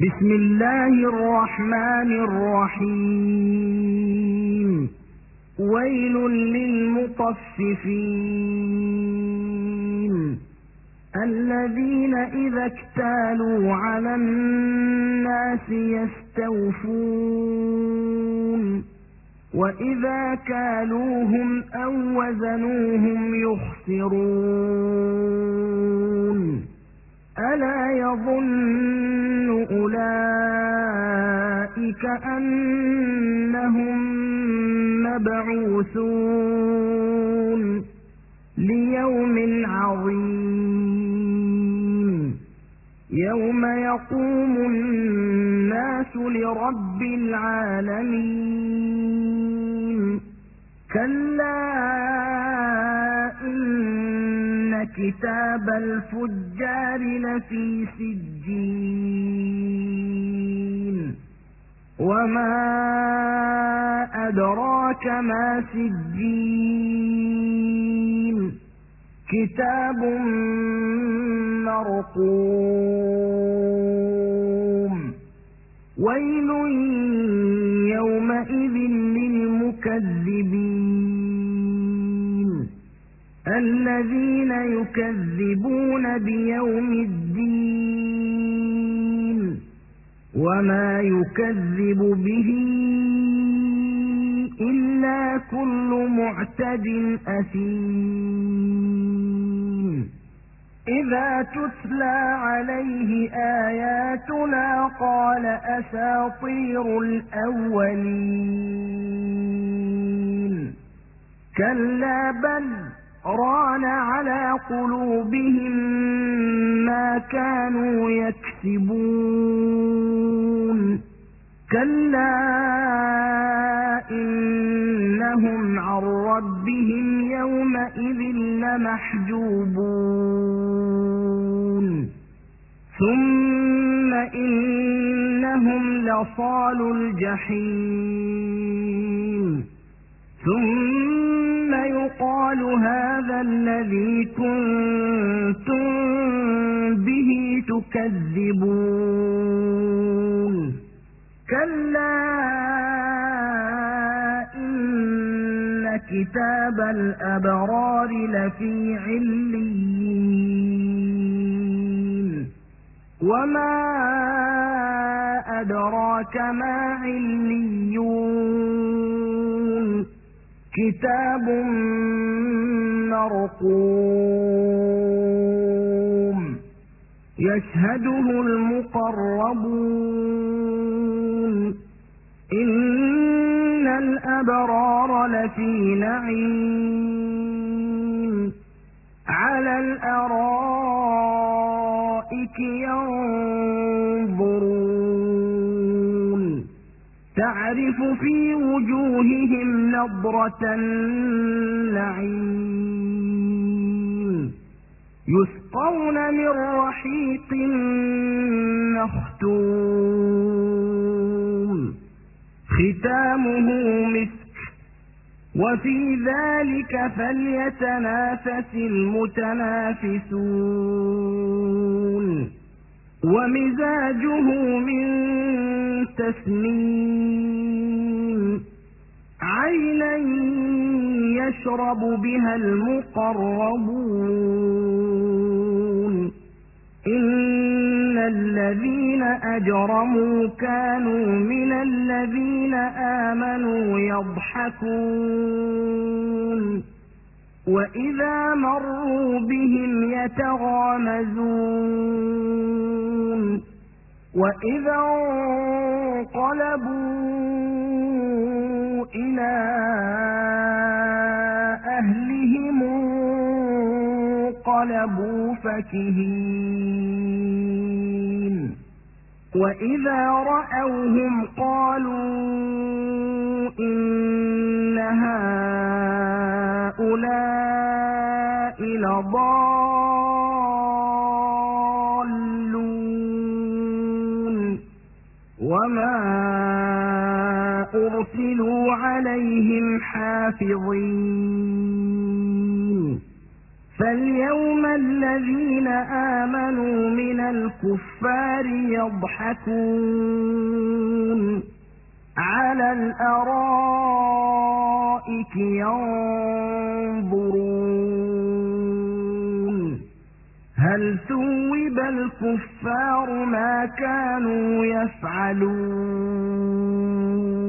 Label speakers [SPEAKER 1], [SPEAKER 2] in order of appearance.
[SPEAKER 1] بسم الله الرحمن الرحيم ويل للمطففين الذين إذا اكتالوا على الناس يستوفون وإذا كالوهم أو وزنوهم يخسرون ألا يظن أولئك أنهم مبعوثون ليوم عظيم يوم يقوم الناس لرب العالمين كلا إن كتاب الفجار لفي سجين وما أدراك ما سجين كتاب مرقوم ويل يومئذ للمكذبين الذين يكذبون بيوم الدين وما يكذب به إلا كل معتد أثيم إذا تتلى عليه آياتنا قال أساطير الأولين كلا بل ران على قلوبهم ما كانوا يكسبون كلا إنهم عن ربهم يومئذ لمحجوبون ثم إنهم لصالوا الجحيم ثم يقال هذا الذي كنتم به تكذبون كلا إن كتاب الأبرار لفي عليين وما أدراك ما عليون كتاب مرقوم يشهده المقربون إن الأبرار لفي نعيم على الأرائك ينظرون تعرف في وجوههم نضرة النعيم يسقون من رحيق مختوم ختامه مسك وفي ذلك فليتنافس المتنافسون ومزاجه من تسنيم عينا يشرب بها المقربون إن الذين أجرموا كانوا من الذين آمنوا يضحكون وإذا مروا بهم يتغامزون وإذا انقلبوا إلى أهلهم انقلبوا فكهين وإذا رأوهم قالوا إن هؤلاء لضالون وما أرسلوا عليهم حافظين فاليوم الذين آمنوا من الكفار يضحكون على الأرائك ينظرون هل ثوب الكفار ما كانوا يفعلون